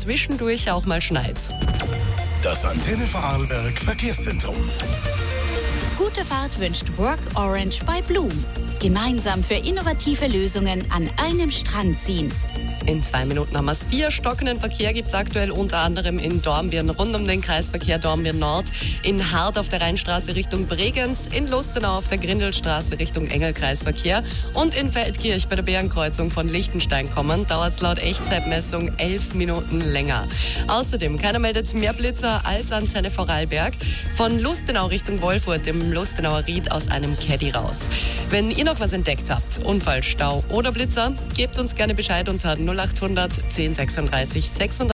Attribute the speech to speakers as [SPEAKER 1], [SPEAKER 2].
[SPEAKER 1] zwischendurch auch mal schneit.
[SPEAKER 2] Das Antenne Vorarlberg Verkehrszentrum.
[SPEAKER 3] Gute Fahrt wünscht Work Orange bei Blum. Gemeinsam für innovative Lösungen an einem Strand ziehen.
[SPEAKER 1] In 2 Minuten haben wir es. 4 stockenden Verkehr gibt es aktuell unter anderem in Dornbirn rund um den Kreisverkehr Dornbirn Nord, in Hart auf der Rheinstraße Richtung Bregenz, in Lustenau auf der Grindelstraße Richtung Engelkreisverkehr und in Feldkirch bei der Bärenkreuzung von Lichtenstein kommen, dauert es laut Echtzeitmessung 11 Minuten länger. Außerdem, keiner meldet mehr Blitzer als Antenne Vorarlberg. Von Lustenau Richtung Wolfurt im Lustenauer Ried aus einem Caddy raus. Wenn ihr noch was entdeckt habt, Unfall, Stau oder Blitzer, gebt uns gerne Bescheid unter 0800 10 36 600.